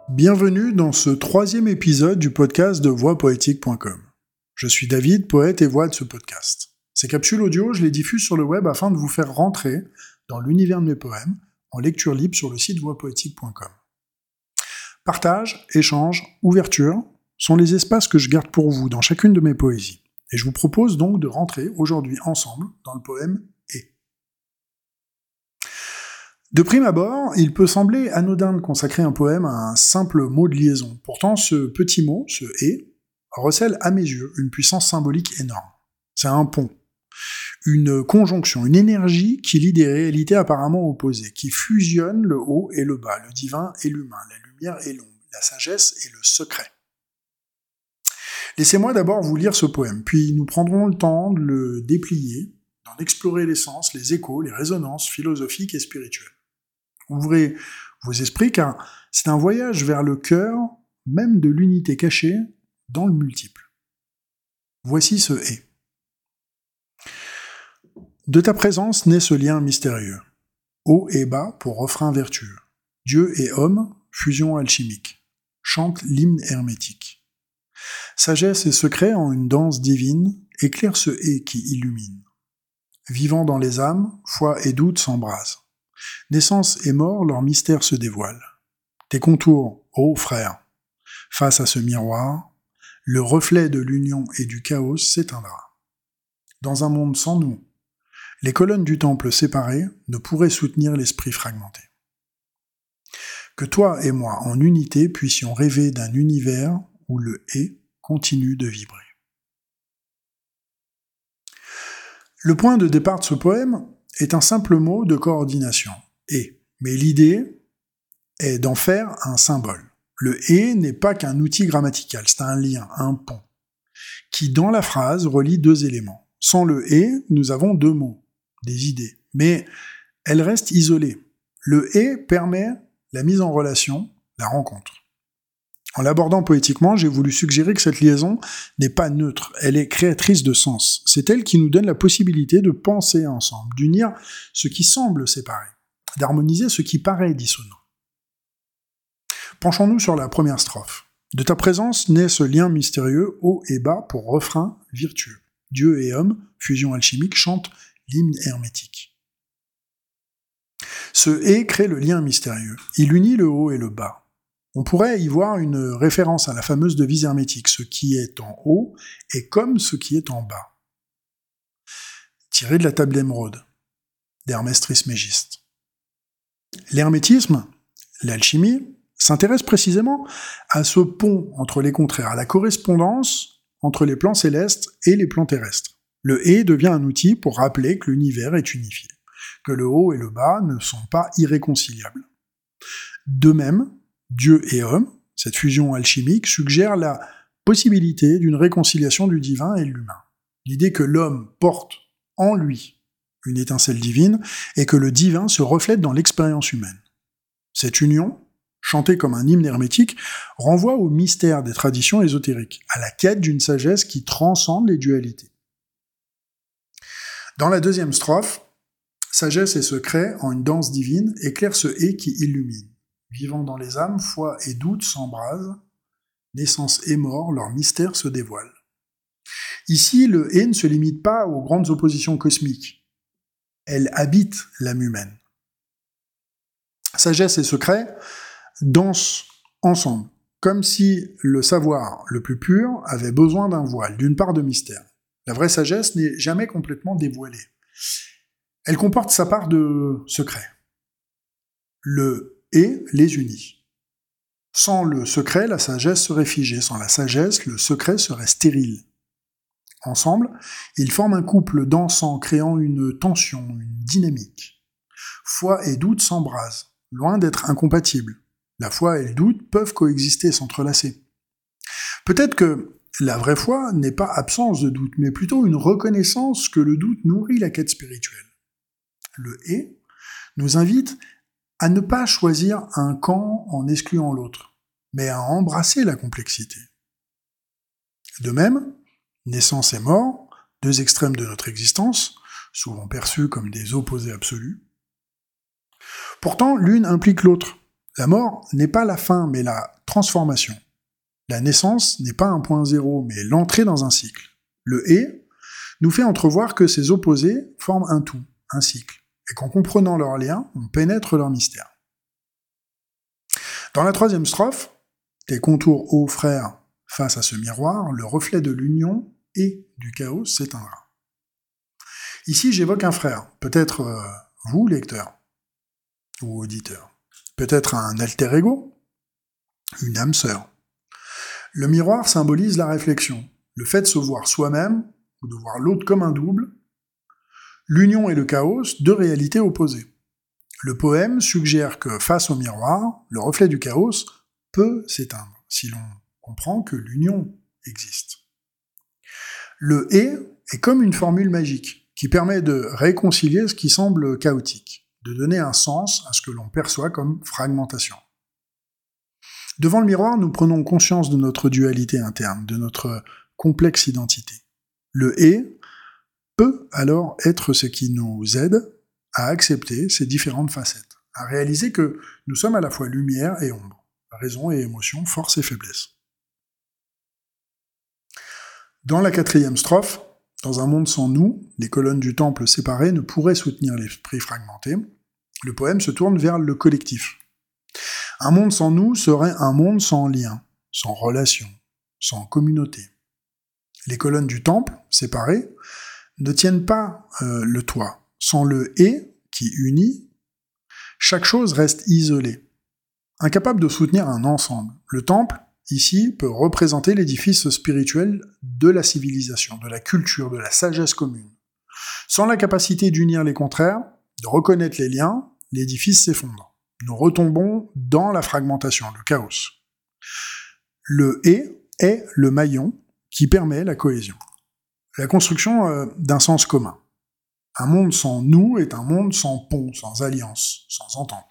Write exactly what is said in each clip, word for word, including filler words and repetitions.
Bienvenue dans ce troisième épisode du podcast de voix poétique point com. Je suis David, poète et voix de ce podcast. Ces capsules audio, je les diffuse sur le web afin de vous faire rentrer dans l'univers de mes poèmes en lecture libre sur le site voix poétique point com. Partage, échange, ouverture sont les espaces que je garde pour vous dans chacune de mes poésies. Et je vous propose donc de rentrer aujourd'hui ensemble dans le poème « Et ». De prime abord, il peut sembler anodin de consacrer un poème à un simple mot de liaison. Pourtant, ce petit mot, ce « et », recèle à mes yeux une puissance symbolique énorme. C'est un pont, une conjonction, une énergie qui lie des réalités apparemment opposées, qui fusionne le haut et le bas, le divin et l'humain, la lumière et l'ombre, la sagesse et le secret. Laissez-moi d'abord vous lire ce poème, puis nous prendrons le temps de le déplier, d'en explorer les sens, les échos, les résonances philosophiques et spirituelles. Ouvrez vos esprits, car c'est un voyage vers le cœur, même de l'unité cachée dans le multiple. Voici ce « et ». De ta présence naît ce lien mystérieux. Haut et bas pour refrain vertueux. Dieu et homme, fusion alchimique. Chante l'hymne hermétique. Sagesse et secret en une danse divine, éclaire ce « et » qui illumine. Vivant dans les âmes, foi et doute s'embrasent. Naissance et mort, leur mystère se dévoile. Tes contours, ô frère, face à ce miroir, le reflet de l'union et du chaos s'éteindra. Dans un monde sans nous, les colonnes du temple séparées ne pourraient soutenir l'esprit fragmenté. Que toi et moi, en unité, puissions rêver d'un univers où le « et » continue de vibrer. Le point de départ de ce poème est un simple mot de coordination, « et », mais l'idée est d'en faire un symbole. Le « et » n'est pas qu'un outil grammatical, c'est un lien, un pont, qui dans la phrase relie deux éléments. Sans le « et », nous avons deux mots, des idées, mais elles restent isolées. Le « et » permet la mise en relation, la rencontre. En l'abordant poétiquement, j'ai voulu suggérer que cette liaison n'est pas neutre, elle est créatrice de sens. C'est elle qui nous donne la possibilité de penser ensemble, d'unir ce qui semble séparé, d'harmoniser ce qui paraît dissonant. Penchons-nous sur la première strophe. De ta présence naît ce lien mystérieux, haut et bas pour refrain virtueux. Dieu et homme, fusion alchimique, chantent l'hymne hermétique. Ce « et » crée le lien mystérieux. Il unit le haut et le bas. On pourrait y voir une référence à la fameuse devise hermétique, ce qui est en haut est comme ce qui est en bas. Tiré de la table d'émeraude, d'Hermès Trismégiste. L'hermétisme, l'alchimie, s'intéresse précisément à ce pont entre les contraires, à la correspondance entre les plans célestes et les plans terrestres. Le « et » devient un outil pour rappeler que l'univers est unifié, que le haut et le bas ne sont pas irréconciliables. De même, Dieu et homme, cette fusion alchimique, suggère la possibilité d'une réconciliation du divin et de l'humain. L'idée que l'homme porte en lui une étincelle divine et que le divin se reflète dans l'expérience humaine. Cette union, chantée comme un hymne hermétique, renvoie au mystère des traditions ésotériques, à la quête d'une sagesse qui transcende les dualités. Dans la deuxième strophe, sagesse et secret en une danse divine éclaire ce « et » qui illumine. Vivant dans les âmes, foi et doute s'embrasent, naissance et mort, leur mystère se dévoile. Ici, le « et » ne se limite pas aux grandes oppositions cosmiques. Elle habite l'âme humaine. Sagesse et secret dansent ensemble, comme si le savoir le plus pur avait besoin d'un voile, d'une part de mystère. La vraie sagesse n'est jamais complètement dévoilée. Elle comporte sa part de secret. Le « et » les unit. Sans le secret, la sagesse serait figée. Sans la sagesse, le secret serait stérile. Ensemble, ils forment un couple dansant, créant une tension, une dynamique. Foi et doute s'embrasent, loin d'être incompatibles. La foi et le doute peuvent coexister, s'entrelacer. Peut-être que la vraie foi n'est pas absence de doute, mais plutôt une reconnaissance que le doute nourrit la quête spirituelle. Le « et » nous invite à ne pas choisir un camp en excluant l'autre, mais à embrasser la complexité. De même, naissance et mort, deux extrêmes de notre existence, souvent perçus comme des opposés absolus. Pourtant, l'une implique l'autre. La mort n'est pas la fin, mais la transformation. La naissance n'est pas un point zéro, mais l'entrée dans un cycle. Le « et » nous fait entrevoir que ces opposés forment un tout, un cycle, et qu'en comprenant leurs liens, on pénètre leur mystère. Dans la troisième strophe, tes contours ô frères face à ce miroir, le reflet de l'union et du chaos s'éteindra. Ici, j'évoque un frère, peut-être euh, vous, lecteur ou auditeur, peut-être un alter ego, une âme sœur. Le miroir symbolise la réflexion, le fait de se voir soi-même ou de voir l'autre comme un double, l'union et le chaos, deux réalités opposées. Le poème suggère que, face au miroir, le reflet du chaos peut s'éteindre, si l'on comprend que l'union existe. Le « et » est comme une formule magique, qui permet de réconcilier ce qui semble chaotique, de donner un sens à ce que l'on perçoit comme fragmentation. Devant le miroir, nous prenons conscience de notre dualité interne, de notre complexe identité. Le « et » peut alors être ce qui nous aide à accepter ces différentes facettes, à réaliser que nous sommes à la fois lumière et ombre, raison et émotion, force et faiblesse. Dans la quatrième strophe, dans un monde sans nous, les colonnes du temple séparées ne pourraient soutenir l'esprit fragmenté. Le poème se tourne vers le collectif. Un monde sans nous serait un monde sans lien, sans relation, sans communauté. Les colonnes du temple, séparées, ne tiennent pas euh, le toit. Sans le « et » qui unit, chaque chose reste isolée, incapable de soutenir un ensemble. Le temple, ici, peut représenter l'édifice spirituel de la civilisation, de la culture, de la sagesse commune. Sans la capacité d'unir les contraires, de reconnaître les liens, l'édifice s'effondre. Nous retombons dans la fragmentation, le chaos. Le « et » est le maillon qui permet la cohésion, la construction euh, d'un sens commun. Un monde sans nous est un monde sans pont, sans alliance, sans entente.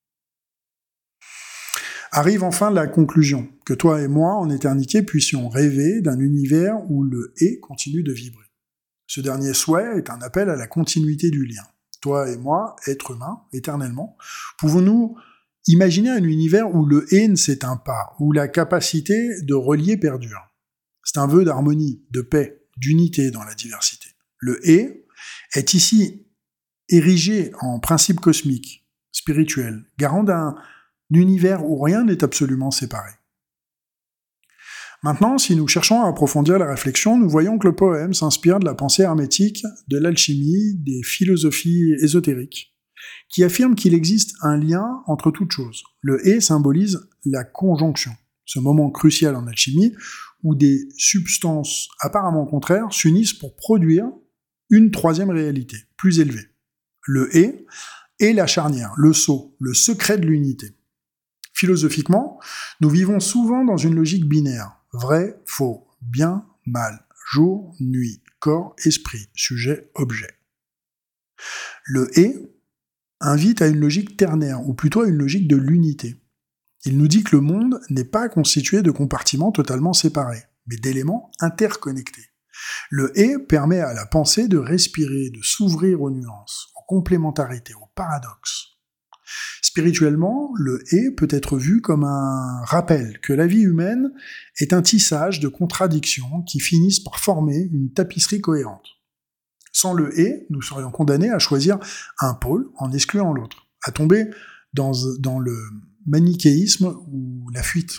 Arrive enfin la conclusion, que toi et moi, en éternité, puissions rêver d'un univers où le « et » continue de vibrer. Ce dernier souhait est un appel à la continuité du lien. Toi et moi, êtres humains, éternellement, pouvons-nous imaginer un univers où le « et » ne s'éteint pas, où la capacité de relier perdure. C'est un vœu d'harmonie, de paix, d'unité dans la diversité. Le « et » est ici érigé en principe cosmique, spirituel, garant d'un univers où rien n'est absolument séparé. Maintenant, si nous cherchons à approfondir la réflexion, nous voyons que le poème s'inspire de la pensée hermétique, de l'alchimie, des philosophies ésotériques, qui affirment qu'il existe un lien entre toutes choses. Le « et » symbolise la conjonction, ce moment crucial en alchimie où des substances apparemment contraires s'unissent pour produire une troisième réalité, plus élevée. Le « et » est la charnière, le sceau, le secret de l'unité. Philosophiquement, nous vivons souvent dans une logique binaire, vrai, faux, bien, mal, jour, nuit, corps, esprit, sujet, objet. Le « et » invite à une logique ternaire, ou plutôt à une logique de l'unité. Il nous dit que le monde n'est pas constitué de compartiments totalement séparés, mais d'éléments interconnectés. Le « et » permet à la pensée de respirer, de s'ouvrir aux nuances, aux complémentarités, aux paradoxes. Spirituellement, le « et » peut être vu comme un rappel que la vie humaine est un tissage de contradictions qui finissent par former une tapisserie cohérente. Sans le « et », nous serions condamnés à choisir un pôle en excluant l'autre, à tomber dans, dans le manichéisme ou la fuite.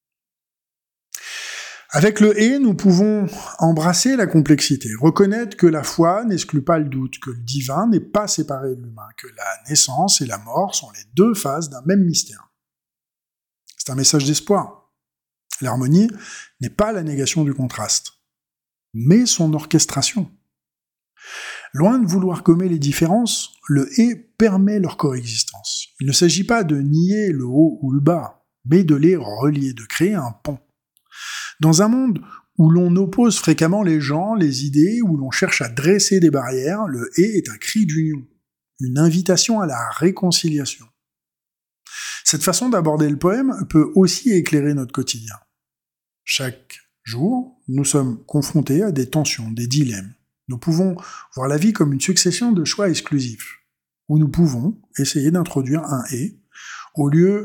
Avec le « et », nous pouvons embrasser la complexité, reconnaître que la foi n'exclut pas le doute, que le divin n'est pas séparé de l'humain, que la naissance et la mort sont les deux faces d'un même mystère. C'est un message d'espoir. L'harmonie n'est pas la négation du contraste, mais son orchestration. Loin de vouloir gommer les différences, le « et » permet leur coexistence. Il ne s'agit pas de nier le haut ou le bas, mais de les relier, de créer un pont. Dans un monde où l'on oppose fréquemment les gens, les idées, où l'on cherche à dresser des barrières, le « et » est un cri d'union, une invitation à la réconciliation. Cette façon d'aborder le poème peut aussi éclairer notre quotidien. Chaque jour, nous sommes confrontés à des tensions, des dilemmes. Nous pouvons voir la vie comme une succession de choix exclusifs, où nous pouvons essayer d'introduire un « et » au lieu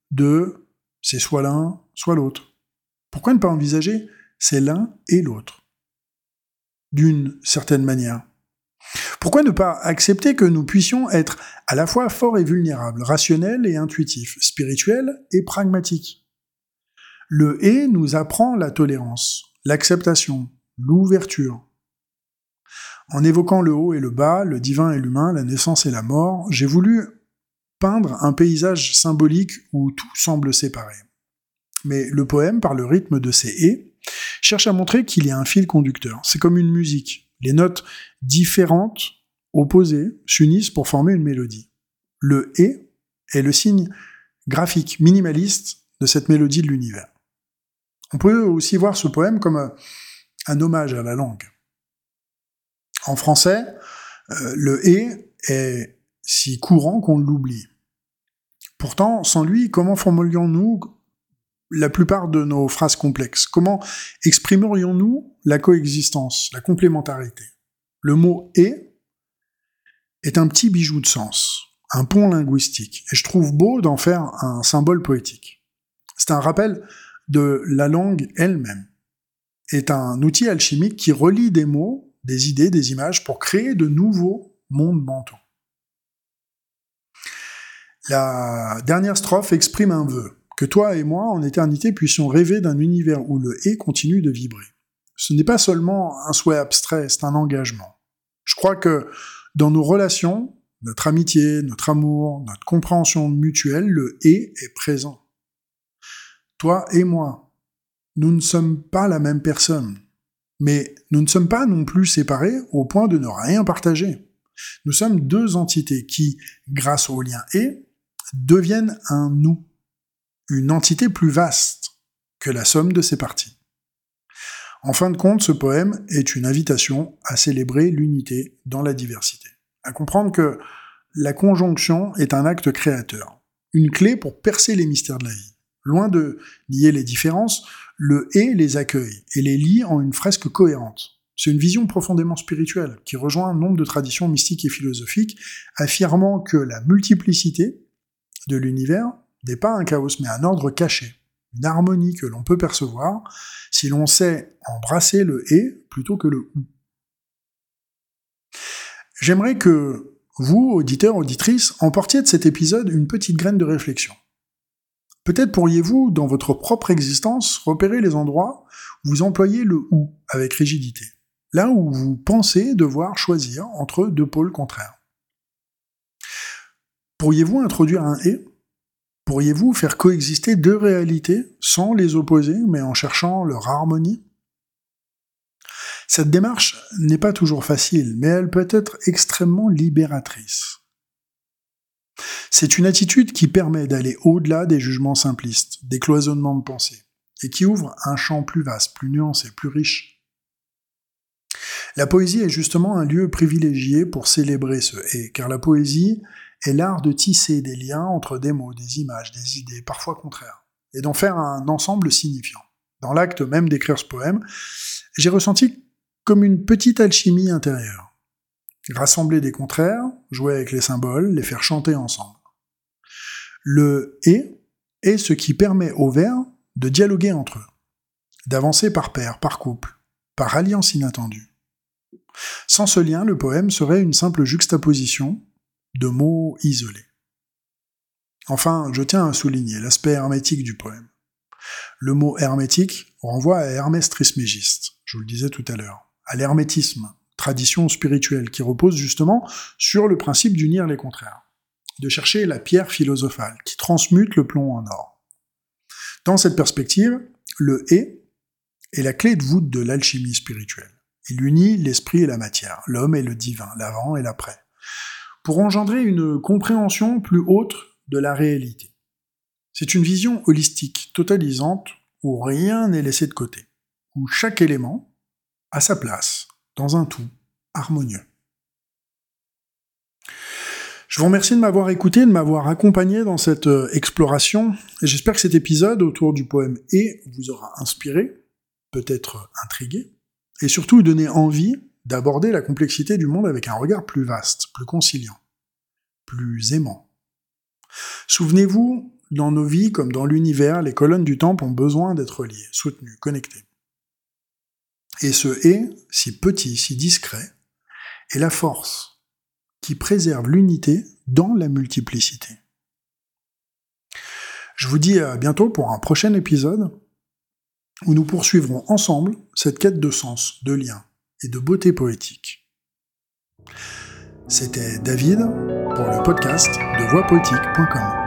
de c'est soit l'un, soit l'autre. Pourquoi ne pas envisager c'est l'un et l'autre, d'une certaine manière? Pourquoi ne pas accepter que nous puissions être à la fois forts et vulnérables, rationnels et intuitifs, spirituels et pragmatiques? Le « et » nous apprend la tolérance, l'acceptation, l'ouverture. En évoquant le haut et le bas, le divin et l'humain, la naissance et la mort, j'ai voulu peindre un paysage symbolique où tout semble séparé. Mais le poème, par le rythme de ses « et », cherche à montrer qu'il y a un fil conducteur. C'est comme une musique. Les notes différentes, opposées, s'unissent pour former une mélodie. Le « et » est le signe graphique, minimaliste de cette mélodie de l'univers. On peut aussi voir ce poème comme un hommage à la langue. En français, euh, le « et » est si courant qu'on l'oublie. Pourtant, sans lui, comment formerions-nous la plupart de nos phrases complexes? Comment exprimerions-nous la coexistence, la complémentarité? Le mot « et » est un petit bijou de sens, un pont linguistique, et je trouve beau d'en faire un symbole poétique. C'est un rappel de la langue elle-même, est un outil alchimique qui relie des mots, des idées, des images pour créer de nouveaux mondes mentaux. La dernière strophe exprime un vœu, que toi et moi, en éternité, puissions rêver d'un univers où le « et » continue de vibrer. Ce n'est pas seulement un souhait abstrait, c'est un engagement. Je crois que dans nos relations, notre amitié, notre amour, notre compréhension mutuelle, le « et » est présent. Toi et moi, nous ne sommes pas la même personne, mais nous ne sommes pas non plus séparés au point de ne rien partager. Nous sommes deux entités qui, grâce au lien « et », deviennent un « nous », une entité plus vaste que la somme de ses parties. En fin de compte, ce poème est une invitation à célébrer l'unité dans la diversité, à comprendre que la conjonction est un acte créateur, une clé pour percer les mystères de la vie. Loin de nier les différences, le « et » les accueille et les lie en une fresque cohérente. C'est une vision profondément spirituelle qui rejoint un nombre de traditions mystiques et philosophiques, affirmant que la multiplicité de l'univers n'est pas un chaos, mais un ordre caché, une harmonie que l'on peut percevoir si l'on sait embrasser le « et » plutôt que le « ou ». J'aimerais que vous, auditeurs, auditrices, emportiez de cet épisode une petite graine de réflexion. Peut-être pourriez-vous, dans votre propre existence, repérer les endroits où vous employez le « ou » avec rigidité, là où vous pensez devoir choisir entre deux pôles contraires. Pourriez-vous introduire un « et » ? Pourriez-vous faire coexister deux réalités sans les opposer, mais en cherchant leur harmonie ? Cette démarche n'est pas toujours facile, mais elle peut être extrêmement libératrice. C'est une attitude qui permet d'aller au-delà des jugements simplistes, des cloisonnements de pensée, et qui ouvre un champ plus vaste, plus nuancé, plus riche. La poésie est justement un lieu privilégié pour célébrer ce « et », car la poésie est l'art de tisser des liens entre des mots, des images, des idées, parfois contraires, et d'en faire un ensemble signifiant. Dans l'acte même d'écrire ce poème, j'ai ressenti comme une petite alchimie intérieure. Rassembler des contraires, jouer avec les symboles, les faire chanter ensemble. Le « et » est ce qui permet aux vers de dialoguer entre eux, d'avancer par paire, par couple, par alliance inattendue. Sans ce lien, le poème serait une simple juxtaposition de mots isolés. Enfin, je tiens à souligner l'aspect hermétique du poème. Le mot hermétique renvoie à Hermès Trismégiste, je vous le disais tout à l'heure, à l'hermétisme, tradition spirituelle qui repose justement sur le principe d'unir les contraires, de chercher la pierre philosophale qui transmute le plomb en or. Dans cette perspective, le « et » est la clé de voûte de l'alchimie spirituelle. Il unit l'esprit et la matière, l'homme et le divin, l'avant et l'après, pour engendrer une compréhension plus haute de la réalité. C'est une vision holistique, totalisante, où rien n'est laissé de côté, où chaque élément a sa place dans un tout harmonieux. Je vous remercie de m'avoir écouté, de m'avoir accompagné dans cette exploration, et j'espère que cet épisode autour du poème « et » vous aura inspiré, peut-être intrigué, et surtout donné envie d'aborder la complexité du monde avec un regard plus vaste, plus conciliant, plus aimant. Souvenez-vous dans nos vies comme dans l'univers, les colonnes du temple ont besoin d'être liées, soutenues, connectées. Et ce « et », si petit, si discret, est la force qui préserve l'unité dans la multiplicité. Je vous dis à bientôt pour un prochain épisode où nous poursuivrons ensemble cette quête de sens, de lien et de beauté poétique. C'était David pour le podcast de voix poétique point com.